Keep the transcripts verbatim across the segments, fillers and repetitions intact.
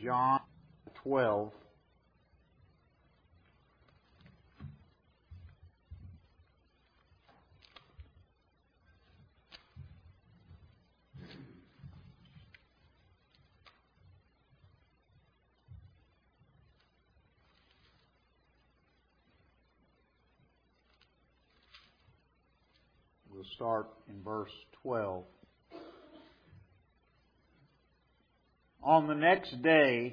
John twelve. We'll start in verse twelve. On the next day,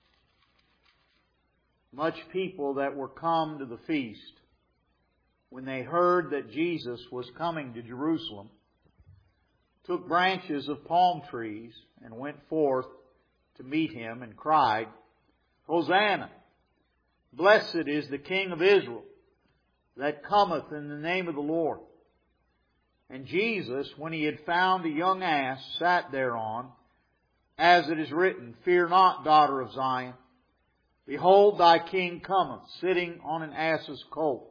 much people that were come to the feast, when they heard that Jesus was coming to Jerusalem, took branches of palm trees and went forth to meet Him and cried, Hosanna! Blessed is the King of Israel that cometh in the name of the Lord. And Jesus, when He had found a young ass, sat thereon, as it is written, Fear not, daughter of Zion. Behold, thy King cometh, sitting on an ass's colt.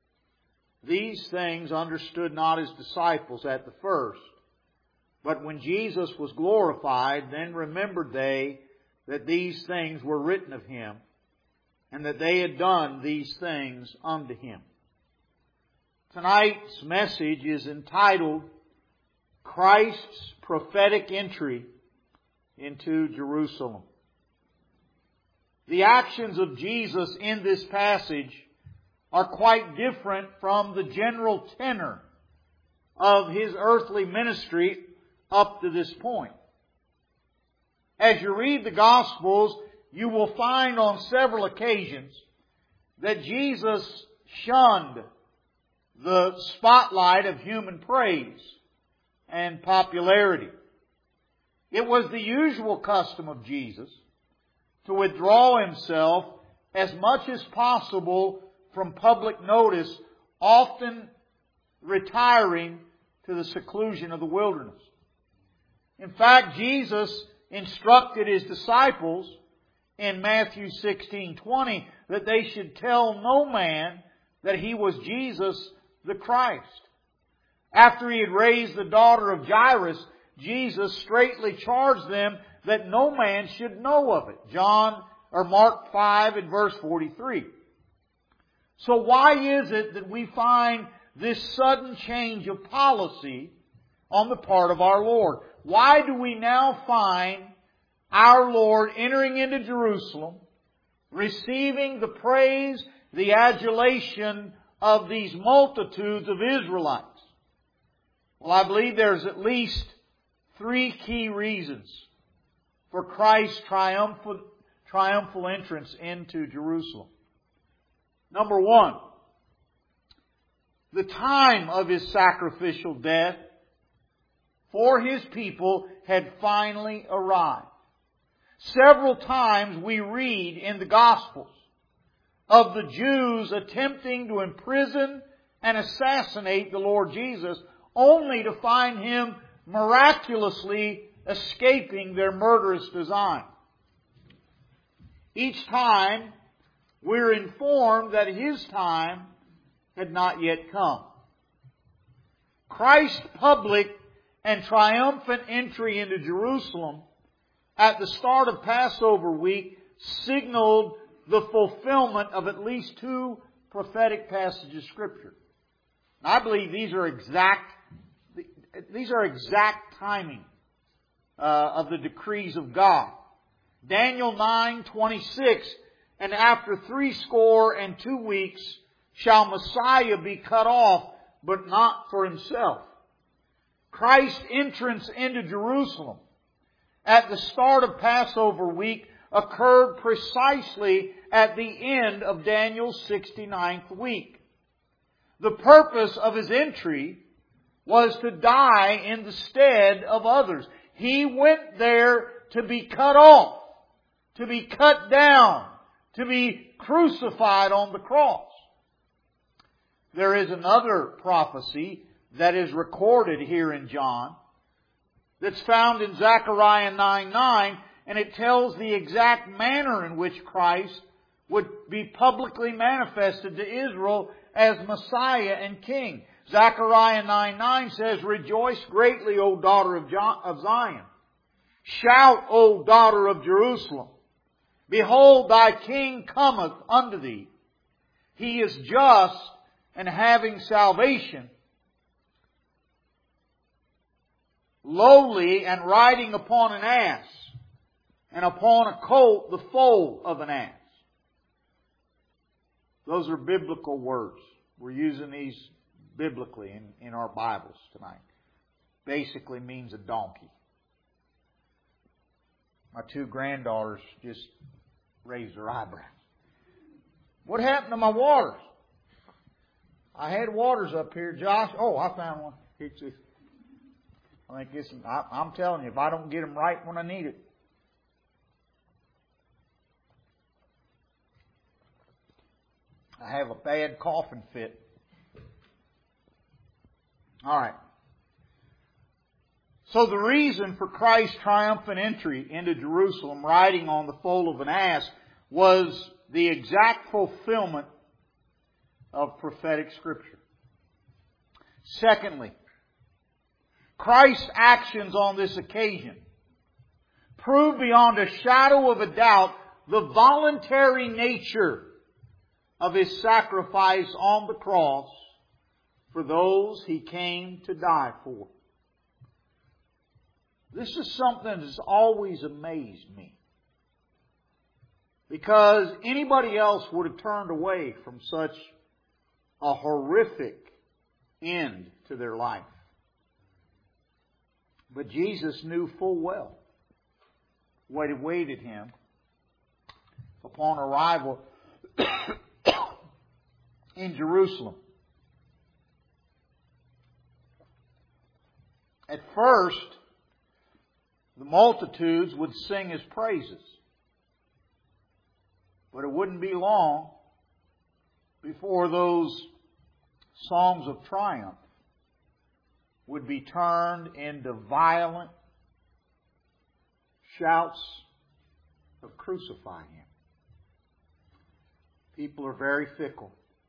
These things understood not His disciples at the first. But when Jesus was glorified, then remembered they that these things were written of Him, and that they had done these things unto Him. Tonight's message is entitled, Christ's Prophetic Entry into Jerusalem. The actions of Jesus in this passage are quite different from the general tenor of His earthly ministry up to this point. As you read the Gospels, you will find on several occasions that Jesus shunned the spotlight of human praise and popularity. It was the usual custom of Jesus to withdraw Himself as much as possible from public notice, often retiring to the seclusion of the wilderness. In fact, Jesus instructed His disciples in Matthew sixteen twenty that they should tell no man that He was Jesus the Christ. After He had raised the daughter of Jairus, Jesus straitly charged them that no man should know of it. John or Mark five and verse forty-three. So why is it that we find this sudden change of policy on the part of our Lord? Why do we now find our Lord entering into Jerusalem, receiving the praise, the adulation of these multitudes of Israelites? Well, I believe there's at least three key reasons for Christ's triumphal, triumphal entrance into Jerusalem. Number one, the time of His sacrificial death for His people had finally arrived. Several times we read in the Gospels of the Jews attempting to imprison and assassinate the Lord Jesus, only to find Him miraculously escaping their murderous design. Each time we're informed that His time had not yet come. Christ's public and triumphant entry into Jerusalem at the start of Passover week signaled the fulfillment of at least two prophetic passages of Scripture. And I believe these are exact, these are exact timing uh, of the decrees of God. Daniel nine twenty-six, and after three score and two weeks shall Messiah be cut off, but not for Himself. Christ's entrance into Jerusalem at the start of Passover week occurred precisely at the end of Daniel's sixty-ninth week. The purpose of His entry was to die in the stead of others. He went there to be cut off, to be cut down, to be crucified on the cross. There is another prophecy that is recorded here in John that's found in Zechariah nine nine, and it tells the exact manner in which Christ would be publicly manifested to Israel as Messiah and King. Zechariah nine nine says, Rejoice greatly, O daughter of Zion. Shout, O daughter of Jerusalem. Behold, thy King cometh unto thee. He is just and having salvation, lowly and riding upon an ass, and upon a colt the foal of an ass. Those are biblical words. We're using these biblically in, in our Bibles tonight. Basically means a donkey. My two granddaughters just raised their eyebrows. What happened to my waters? I had waters up here, Josh. Oh, I found one. It's just, I think this. I, I'm telling you, if I don't get them right when I need it, I have a bad coughing fit. All right. So the reason for Christ's triumphant entry into Jerusalem, riding on the foal of an ass, was the exact fulfillment of prophetic Scripture. Secondly, Christ's actions on this occasion prove beyond a shadow of a doubt the voluntary nature of His sacrifice on the cross for those He came to die for. This is something that has always amazed me. Because anybody else would have turned away from such a horrific end to their life. But Jesus knew full well what awaited Him upon arrival in Jerusalem. At first, the multitudes would sing His praises. But it wouldn't be long before those songs of triumph would be turned into violent shouts of crucify Him. People are very fickle.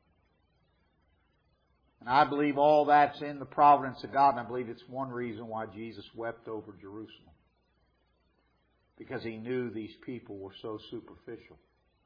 And I believe all that's in the providence of God, and I believe it's one reason why Jesus wept over Jerusalem. Because He knew these people were so superficial.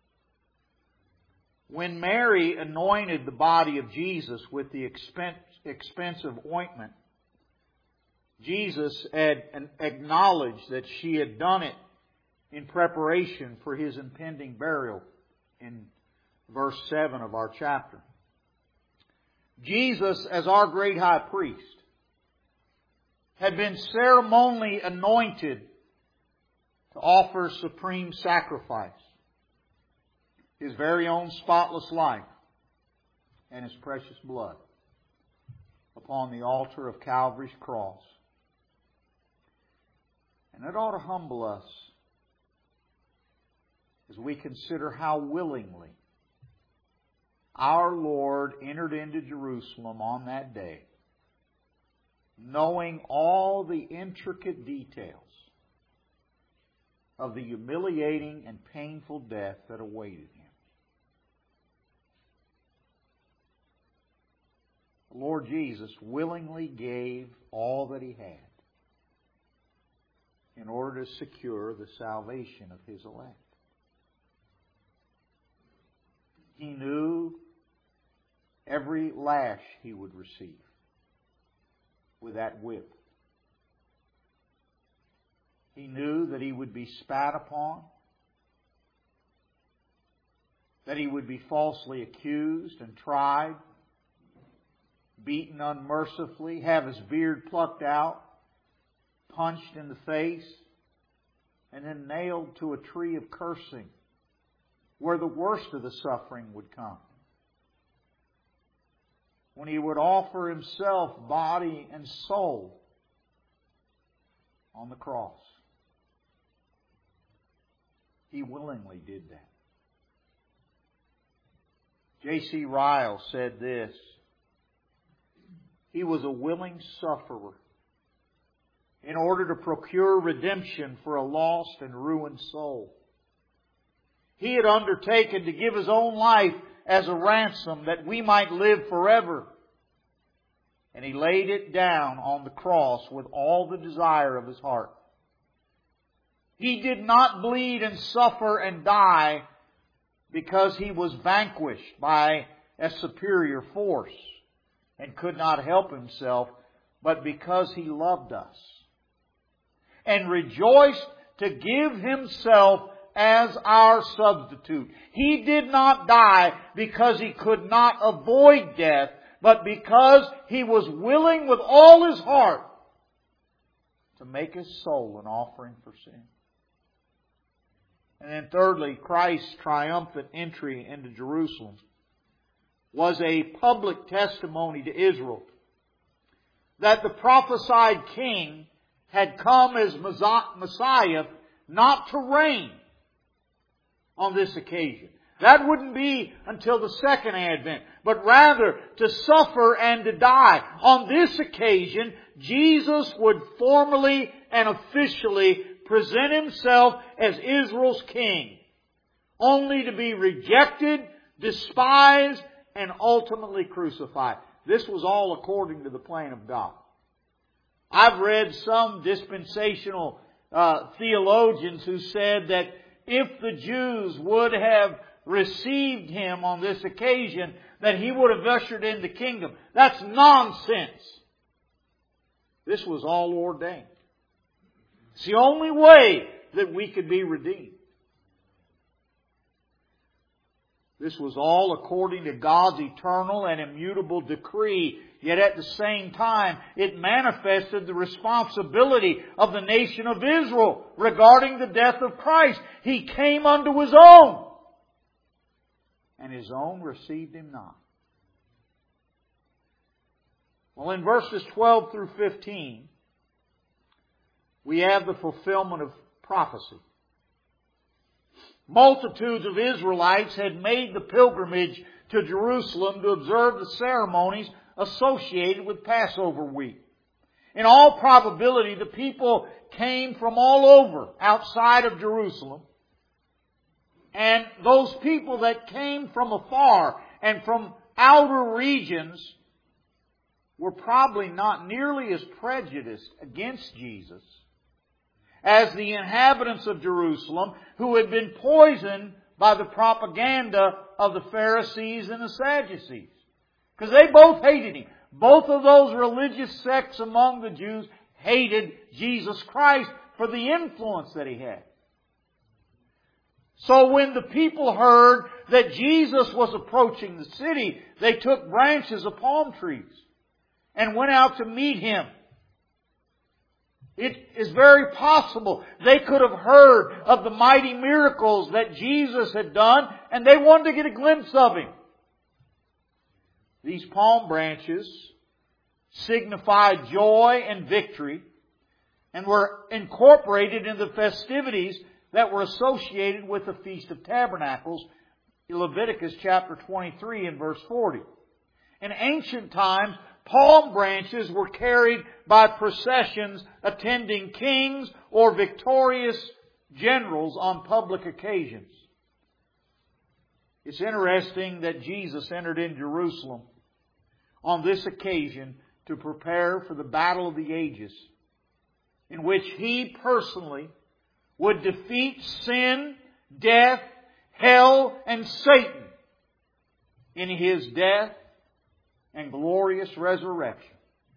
When Mary anointed the body of Jesus with the expensive ointment, Jesus had acknowledged that she had done it in preparation for His impending burial in verse seven of our chapter. Jesus, as our great high priest, had been ceremonially anointed to offer supreme sacrifice, His very own spotless life and His precious blood upon the altar of Calvary's cross. And it ought to humble us as we consider how willingly our Lord entered into Jerusalem on that day, knowing all the intricate details of the humiliating and painful death that awaited Him. The Lord Jesus willingly gave all that He had in order to secure the salvation of His elect. He knew every lash He would receive with that whip. He knew that He would be spat upon, that He would be falsely accused and tried, beaten unmercifully, have His beard plucked out, punched in the face, and then nailed to a tree of cursing, where the worst of the suffering would come. When He would offer Himself, body and soul, on the cross. He willingly did that. J C Ryle said this: He was a willing sufferer in order to procure redemption for a lost and ruined soul. He had undertaken to give His own life as a ransom that we might live forever. And He laid it down on the cross with all the desire of His heart. He did not bleed and suffer and die because He was vanquished by a superior force and could not help Himself, but because He loved us and rejoiced to give Himself as our substitute. He did not die because He could not avoid death, but because He was willing with all His heart to make His soul an offering for sin. And then thirdly, Christ's triumphant entry into Jerusalem was a public testimony to Israel that the prophesied King had come as Messiah not to reign on this occasion. That wouldn't be until the second advent, but rather to suffer and to die. On this occasion, Jesus would formally and officially present Himself as Israel's King, only to be rejected, despised, and ultimately crucified. This was all according to the plan of God. I've read some dispensational uh, theologians who said that if the Jews would have received Him on this occasion, that He would have ushered in the kingdom. That's nonsense. This was all ordained. It's the only way that we could be redeemed. This was all according to God's eternal and immutable decree. Yet at the same time, it manifested the responsibility of the nation of Israel regarding the death of Christ. He came unto His own, and His own received Him not. Well, in verses twelve through fifteen, we have the fulfillment of prophecy. Multitudes of Israelites had made the pilgrimage to Jerusalem to observe the ceremonies associated with Passover week. In all probability, the people came from all over outside of Jerusalem. And those people that came from afar and from outer regions were probably not nearly as prejudiced against Jesus as the inhabitants of Jerusalem, who had been poisoned by the propaganda of the Pharisees and the Sadducees. Because they both hated Him. Both of those religious sects among the Jews hated Jesus Christ for the influence that He had. So when the people heard that Jesus was approaching the city, they took branches of palm trees and went out to meet Him. It is very possible they could have heard of the mighty miracles that Jesus had done, and they wanted to get a glimpse of Him. These palm branches signified joy and victory and were incorporated in the festivities that were associated with the Feast of Tabernacles, in Leviticus chapter twenty-three and verse forty. In ancient times, palm branches were carried by processions attending kings or victorious generals on public occasions. It's interesting that Jesus entered in Jerusalem on this occasion to prepare for the battle of the ages, in which He personally would defeat sin, death, hell, and Satan in His death and glorious resurrection.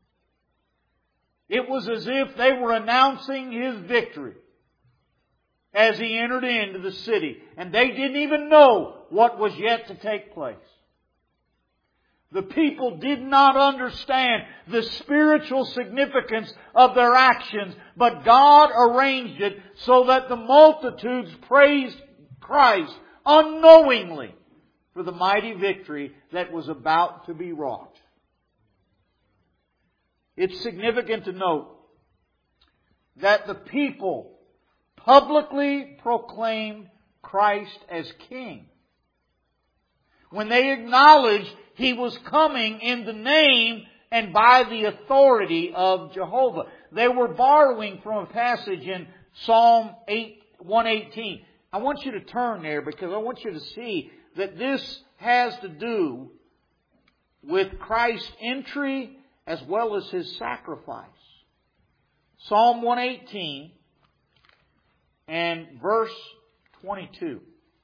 It was as if they were announcing His victory as He entered into the city, and they didn't even know what was yet to take place. The people did not understand the spiritual significance of their actions, but God arranged it so that the multitudes praised Christ unknowingly for the mighty victory that was about to be wrought. It's significant to note that the people publicly proclaimed Christ as King when they acknowledged He was coming in the name and by the authority of Jehovah. They were borrowing from a passage in Psalm one eighteen. I want you to turn there because I want you to see that this has to do with Christ's entry as well as His sacrifice. Psalm one eighteen and verse twenty-two.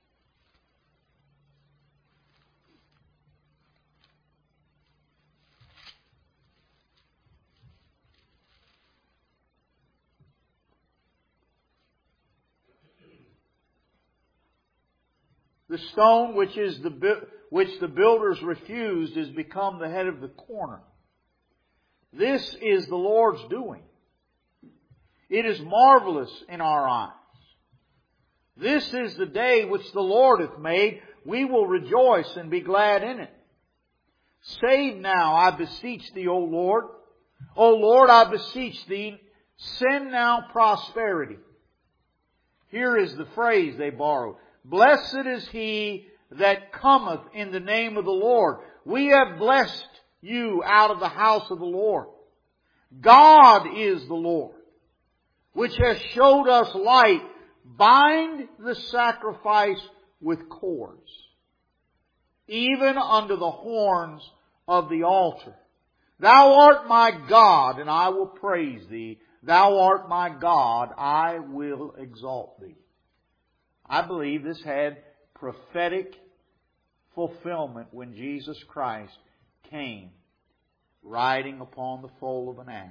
The stone which is the which the builders refused is become the head of the corner. This is the Lord's doing. It is marvelous in our eyes. This is the day which the Lord hath made. We will rejoice and be glad in it. Save now, I beseech thee, O Lord. O Lord, I beseech thee, send now prosperity. Here is the phrase they borrowed. Blessed is he that cometh in the name of the Lord. We have blessed you out of the house of the Lord. God is the Lord, which has showed us light. Bind the sacrifice with cords, even unto the horns of the altar. Thou art my God, and I will praise thee. Thou art my God, I will exalt thee. I believe this had prophetic fulfillment when Jesus Christ came riding upon the foal of an ass.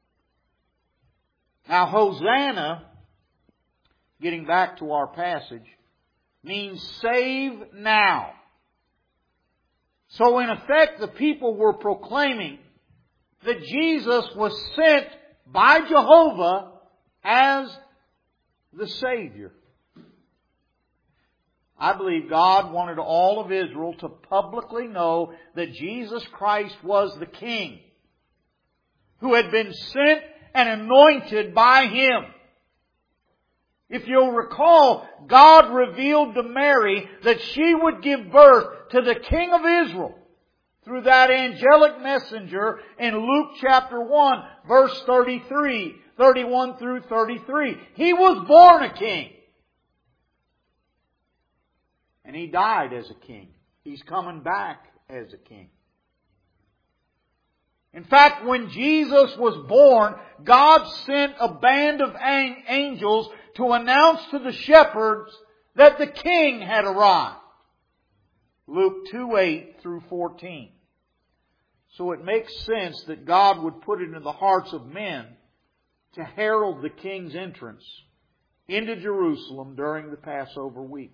Now, Hosanna, getting back to our passage, means save now. So in effect, the people were proclaiming that Jesus was sent by Jehovah as the Savior. I believe God wanted all of Israel to publicly know that Jesus Christ was the King who had been sent and anointed by Him. If you'll recall, God revealed to Mary that she would give birth to the King of Israel through that angelic messenger in Luke chapter one, verse thirty-three, thirty-one through thirty-three. He was born a king. And He died as a king. He's coming back as a king. In fact, when Jesus was born, God sent a band of angels to announce to the shepherds that the king had arrived. Luke two, eight through fourteen. So it makes sense that God would put it in the hearts of men to herald the king's entrance into Jerusalem during the Passover week.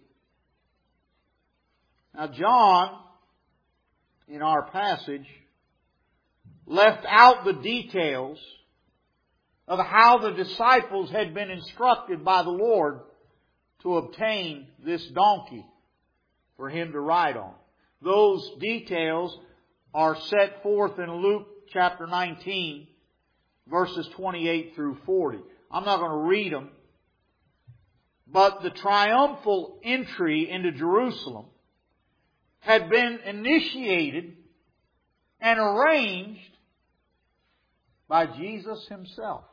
Now, John, in our passage, left out the details of how the disciples had been instructed by the Lord to obtain this donkey for Him to ride on. Those details are set forth in Luke chapter nineteen, verses twenty-eight through forty. I'm not going to read them, but the triumphal entry into Jerusalem had been initiated and arranged by Jesus Himself.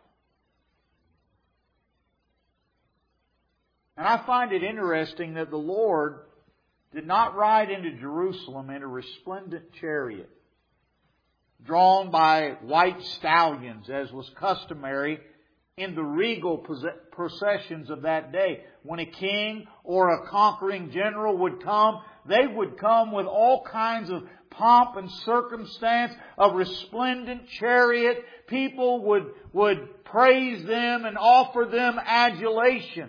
And I find it interesting that the Lord did not ride into Jerusalem in a resplendent chariot drawn by white stallions, as was customary in the regal processions of that day. When a king or a conquering general would come, they would come with all kinds of pomp and circumstance, a resplendent chariot. People would, would praise them and offer them adulation.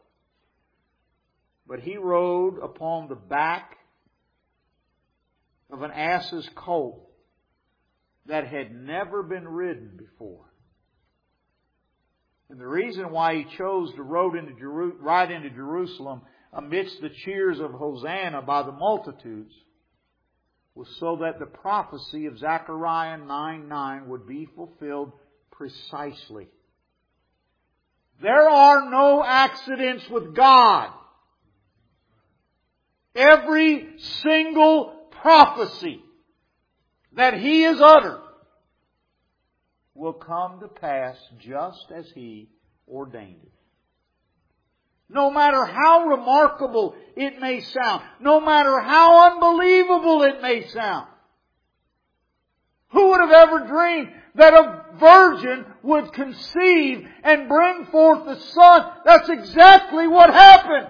But He rode upon the back of an ass's colt that had never been ridden before. And the reason why He chose to ride into, Jeru- ride into Jerusalem amidst the cheers of Hosanna by the multitudes was so that the prophecy of Zechariah nine nine would be fulfilled precisely. There are no accidents with God. Every single prophecy that He has uttered will come to pass just as He ordained it. No matter how remarkable it may sound, no matter how unbelievable it may sound, Who would have ever dreamed that a virgin would conceive and bring forth a son? That's exactly what happened.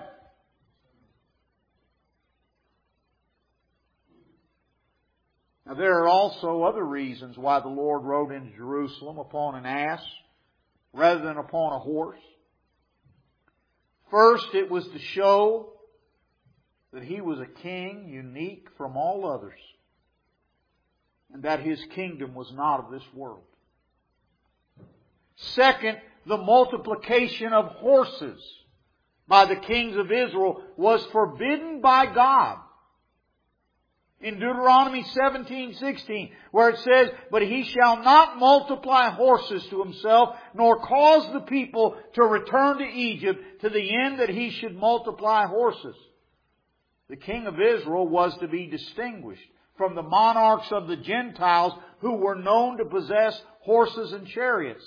Now there are also other reasons why the Lord rode into Jerusalem upon an ass rather than upon a horse. First, it was to show that He was a king unique from all others, and that His kingdom was not of this world. Second, the multiplication of horses by the kings of Israel was forbidden by God. In Deuteronomy seventeen sixteen, where it says, "But he shall not multiply horses to himself, nor cause the people to return to Egypt, to the end that he should multiply horses." The king of Israel was to be distinguished from the monarchs of the Gentiles who were known to possess horses and chariots.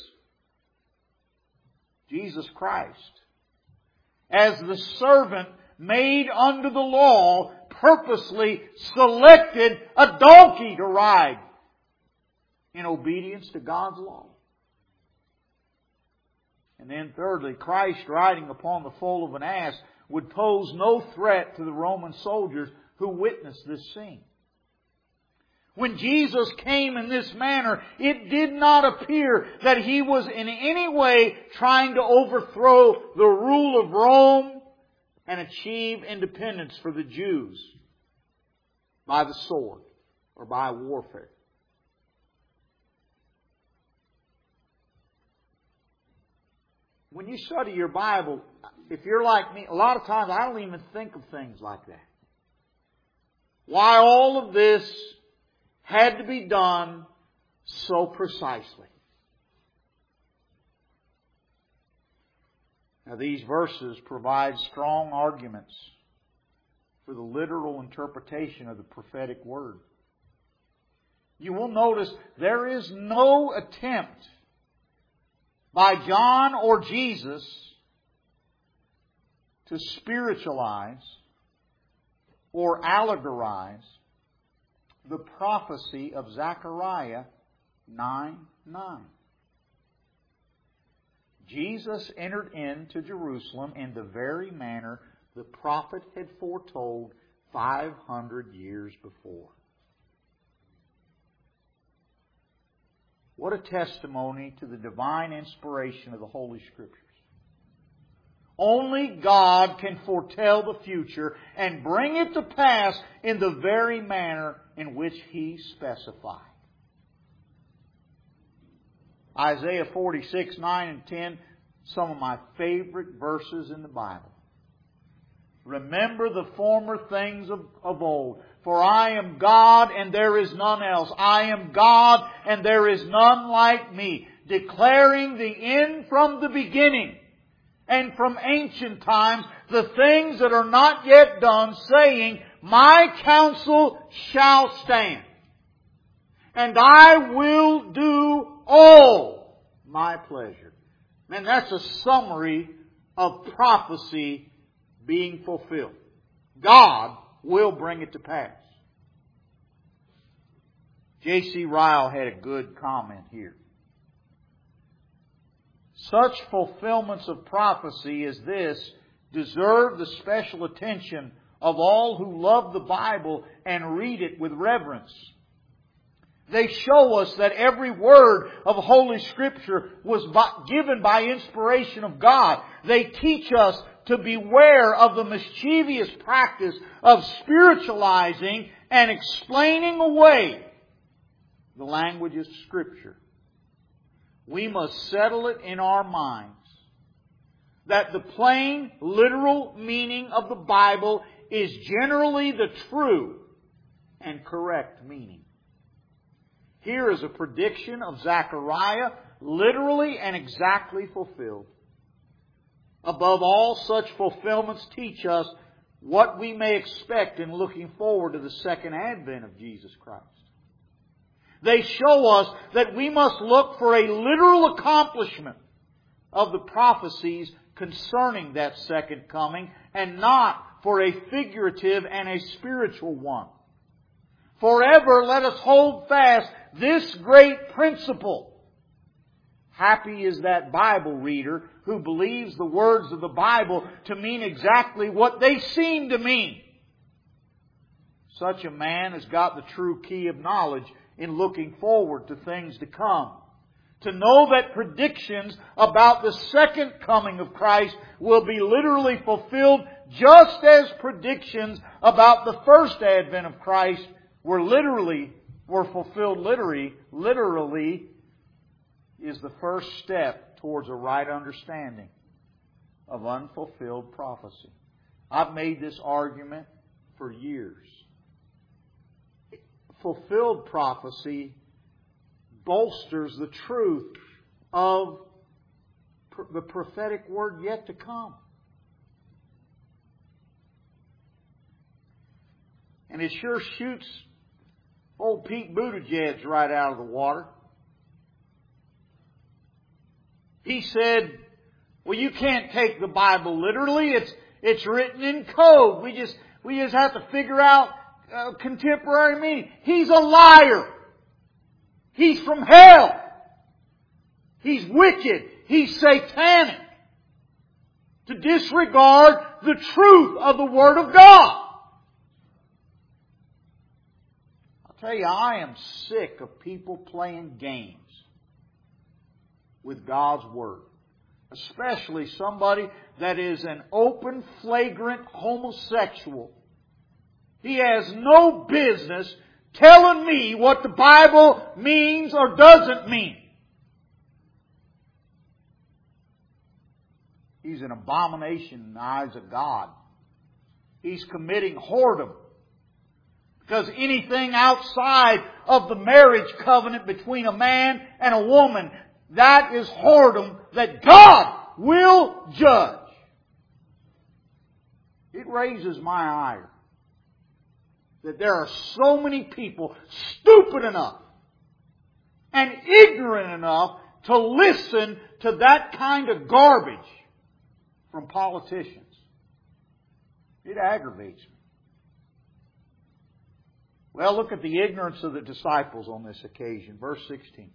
Jesus Christ, as the servant made under the law, purposely selected a donkey to ride in obedience to God's law. And then thirdly, Christ riding upon the foal of an ass would pose no threat to the Roman soldiers who witnessed this scene. When Jesus came in this manner, it did not appear that He was in any way trying to overthrow the rule of Rome and achieve independence for the Jews by the sword or by warfare. When you study your Bible, if you're like me, a lot of times I don't even think of things like that. Why all of this had to be done so precisely. Now these verses provide strong arguments for the literal interpretation of the prophetic word. You will notice there is no attempt by John or Jesus to spiritualize or allegorize the prophecy of Zechariah nine nine. Jesus entered into Jerusalem in the very manner the prophet had foretold five hundred years before. What a testimony to the divine inspiration of the Holy Scriptures. Only God can foretell the future and bring it to pass in the very manner in which He specified. Isaiah forty-six, nine and ten, some of my favorite verses in the Bible. Remember the former things of, of old. For I am God and there is none else. I am God and there is none like me. Declaring the end from the beginning and from ancient times, the things that are not yet done, saying, My counsel shall stand, and I will do all my pleasure. Man, that's a summary of prophecy being fulfilled. God will bring it to pass. J C Ryle had a good comment here. Such fulfillments of prophecy as this deserve the special attention of all who love the Bible and read it with reverence. They show us that every word of Holy Scripture was given by inspiration of God. They teach us to beware of the mischievous practice of spiritualizing and explaining away the language of Scripture. We must settle it in our minds that the plain, literal meaning of the Bible is generally the true and correct meaning. Here is a prediction of Zechariah, literally and exactly fulfilled. Above all, such fulfillments teach us what we may expect in looking forward to the second advent of Jesus Christ. They show us that we must look for a literal accomplishment of the prophecies concerning that second coming, and not for a figurative and a spiritual one. forever let us hold fast this great principle. Happy is that Bible reader who believes the words of the Bible to mean exactly what they seem to mean. Such a man has got the true key of knowledge in looking forward to things to come. To know that predictions about the second coming of Christ will be literally fulfilled just as predictions about the first advent of Christ were literally, were fulfilled literally, literally is the first step towards a right understanding of unfulfilled prophecy. I've made this argument for years. Fulfilled prophecy bolsters the truth of the prophetic word yet to come. And it sure shoots old Pete Buttigieg right out of the water. He said, well, you can't take the Bible literally. It's, it's written in code. We just, we just have to figure out uh, contemporary meaning. He's a liar. He's from hell. He's wicked. He's satanic. To disregard the truth of the Word of God. I'll tell you, I am sick of people playing games with God's Word. Especially somebody that is an open, flagrant homosexual. He has no business telling me what the Bible means or doesn't mean. He's an abomination in the eyes of God. He's committing whoredom. Because anything outside of the marriage covenant between a man and a woman, that is whoredom that God will judge. It raises my ire that there are so many people stupid enough and ignorant enough to listen to that kind of garbage from politicians. It aggravates me. Well, look at the ignorance of the disciples on this occasion. Verse sixteen.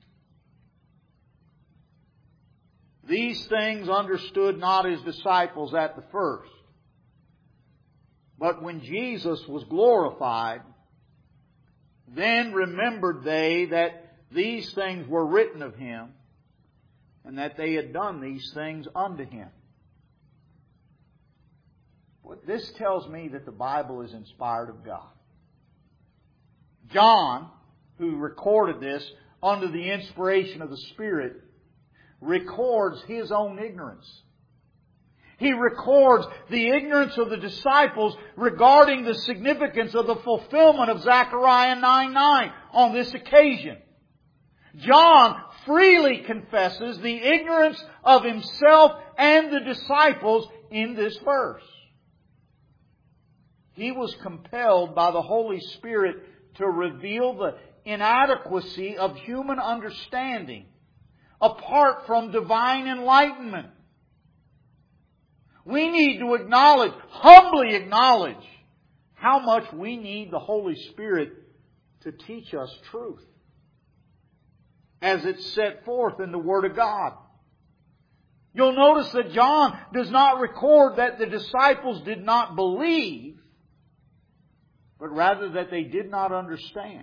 These things understood not His disciples at the first. But when Jesus was glorified, then remembered they that these things were written of Him, and that they had done these things unto Him. Well, this tells me that the Bible is inspired of God. John, who recorded this under the inspiration of the Spirit, records his own ignorance. He records the ignorance of the disciples regarding the significance of the fulfillment of Zechariah nine nine on this occasion. John freely confesses the ignorance of himself and the disciples in this verse. He was compelled by the Holy Spirit to reveal the inadequacy of human understanding apart from divine enlightenment. We need to acknowledge, humbly acknowledge, how much we need the Holy Spirit to teach us truth as it's set forth in the Word of God. You'll notice that John does not record that the disciples did not believe, but rather that they did not understand.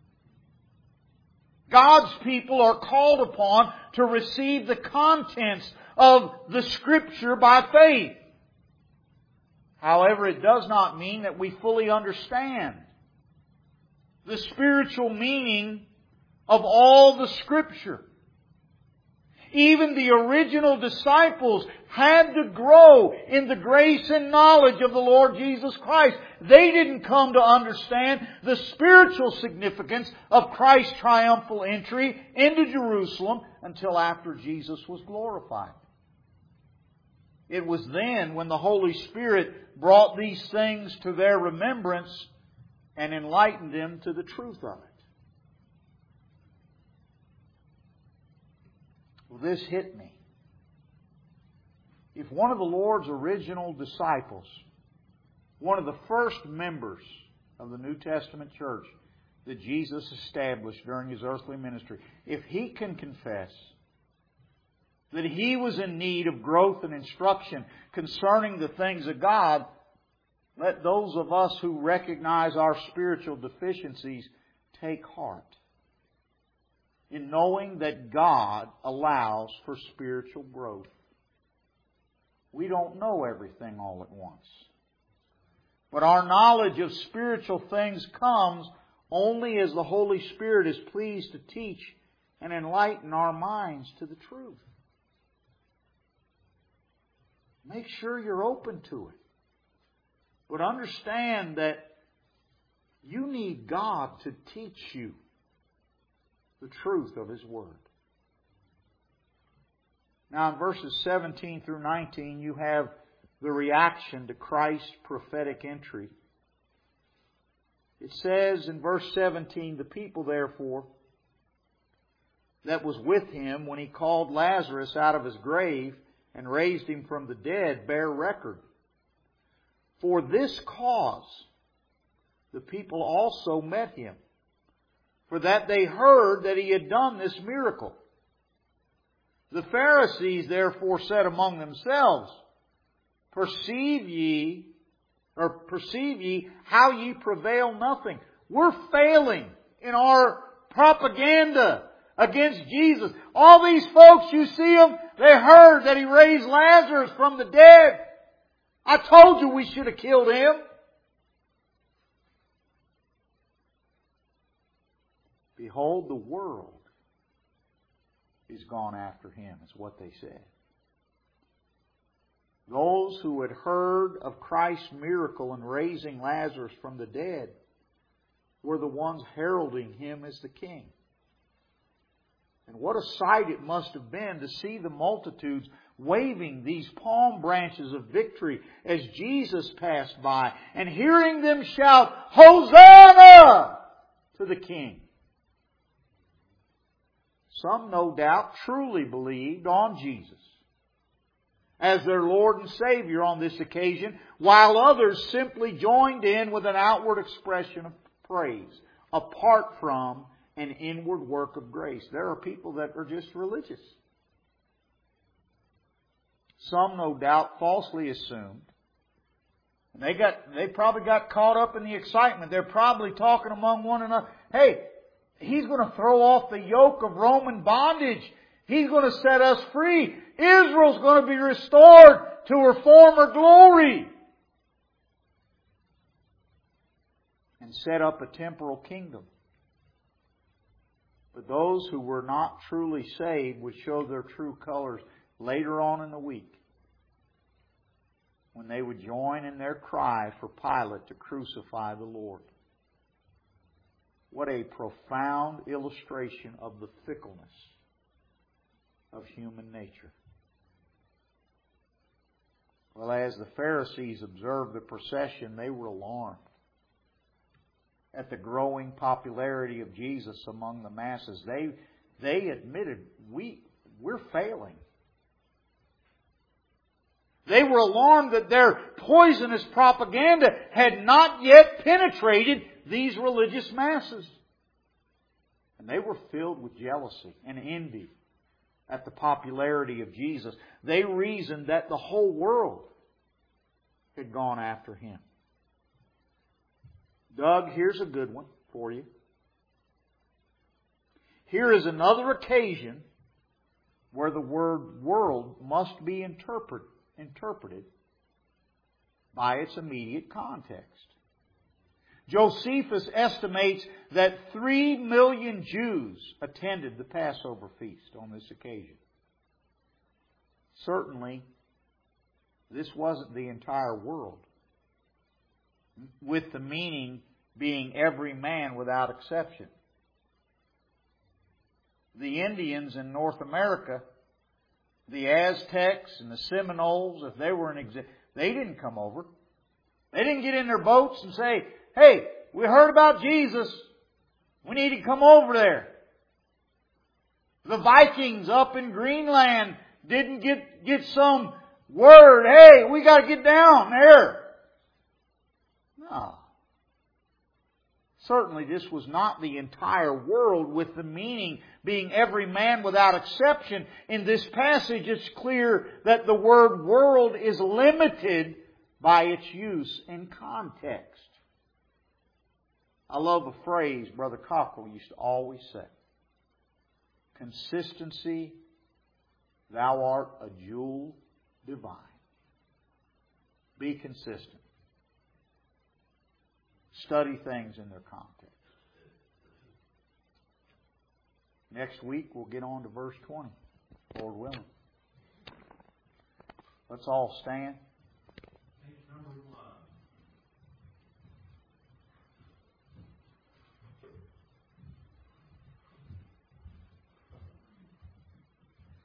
God's people are called upon to receive the contents of the Scripture by faith. However, it does not mean that we fully understand the spiritual meaning of all the Scripture. Even the original disciples had to grow in the grace and knowledge of the Lord Jesus Christ. They didn't come to understand the spiritual significance of Christ's triumphal entry into Jerusalem until after Jesus was glorified. It was then when the Holy Spirit brought these things to their remembrance and enlightened them to the truth of it. Well, this hit me. If one of the Lord's original disciples, one of the first members of the New Testament church, that Jesus established during His earthly ministry, if he can confess that he was in need of growth and instruction concerning the things of God, let those of us who recognize our spiritual deficiencies take heart in knowing that God allows for spiritual growth. We don't know everything all at once. But our knowledge of spiritual things comes only as the Holy Spirit is pleased to teach and enlighten our minds to the truth. Make sure you're open to it. But understand that you need God to teach you the truth of His Word. Now in verses seventeen through nineteen you have the reaction to Christ's prophetic entry. It says in verse seventeen, the people therefore that was with Him when He called Lazarus out of his grave and raised him from the dead bear record. For this cause the people also met Him, for that they heard that He had done this miracle. The Pharisees therefore said among themselves, Perceive ye, or perceive ye how ye prevail nothing. We're failing in our propaganda against Jesus. All these folks, you see them, they heard that He raised Lazarus from the dead. I told you we should have killed him. Behold, the world is gone after him, is what they said. Those who had heard of Christ's miracle in raising Lazarus from the dead were the ones heralding Him as the King. And what a sight it must have been to see the multitudes waving these palm branches of victory as Jesus passed by, and hearing them shout, Hosanna to the King. Some, no doubt, truly believed on Jesus as their Lord and Savior on this occasion, while others simply joined in with an outward expression of praise, apart from an inward work of grace. There are people that are just religious. Some, no doubt, falsely assumed. And they got, they probably got caught up in the excitement. They're probably talking among one another. Hey, He's going to throw off the yoke of Roman bondage. He's going to set us free. Israel's going to be restored to her former glory. And set up a temporal kingdom. But those who were not truly saved would show their true colors later on in the week, when they would join in their cry for Pilate to crucify the Lord. What a profound illustration of the fickleness of human nature. Well, as the Pharisees observed the procession, they were alarmed at the growing popularity of Jesus among the masses. They, they admitted, we, we're failing. They were alarmed that their poisonous propaganda had not yet penetrated these religious masses. And they were filled with jealousy and envy at the popularity of Jesus. They reasoned that the whole world had gone after Him. Doug, here's a good one for you. Here is another occasion where the word world must be interpret, interpreted by its immediate context. Josephus estimates that three million Jews attended the Passover feast on this occasion. Certainly, this wasn't the entire world, with the meaning being every man without exception. The Indians in North America, the Aztecs and the Seminoles, if they were in exi- they didn't come over. They didn't get in their boats and say, hey, we heard about Jesus. We need to come over there. The Vikings up in Greenland didn't get, get some word, hey, we got to get down there. No. Certainly this was not the entire world, with the meaning being every man without exception. In this passage it's clear that the word world is limited by its use in context. I love a phrase Brother Cockrell used to always say. Consistency, thou art a jewel divine. Be consistent. Study things in their context. Next week we'll get on to verse twenty, Lord willing. Let's all stand.